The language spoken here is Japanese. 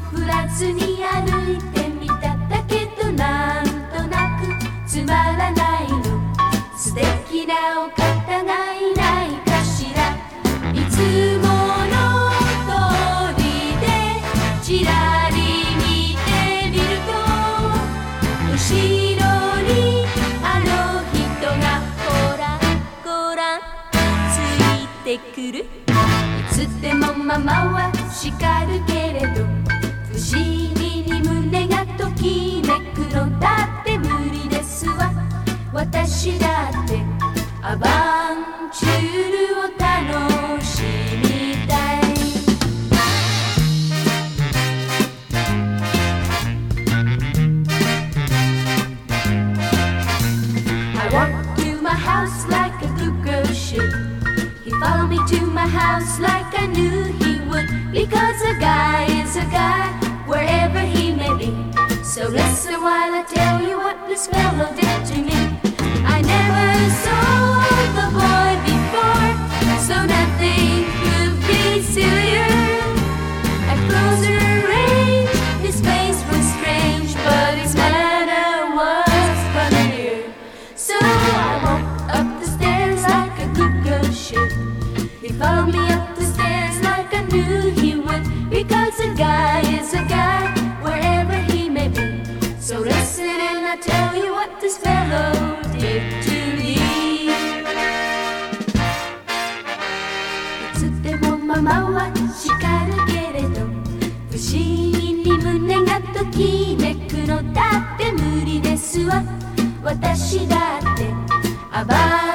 振らずに歩いてみただけど、なんとなくつまらないの。素敵なお方がいないかしら。いつもの通りでちらり見てみると、後ろにあの人がこらこらついてくる。いつでもママは叱るけれど、不思議に胸がときめくの。だって無理ですわ、私だってアバンチュールを楽しみたい。I walked to my house like a good girl should. He followed me to my house like I knew he would, because a guy is a guy wherever he may be. So listen while I tell you what this fellow did to me. I never saw the boy before, so nothing could be sillier. At closer range, his face was strange, but his manner was familiar. So I walked up the stairs like a good girl should. He followed me up the stairs like I knew he would, because a guy is a guy wherever he may be. So listen and I'll tell you what this fellow did to me. いつでもママは叱るけれど、不思議に胸がときめくの。だって無理ですわ、私だってアバ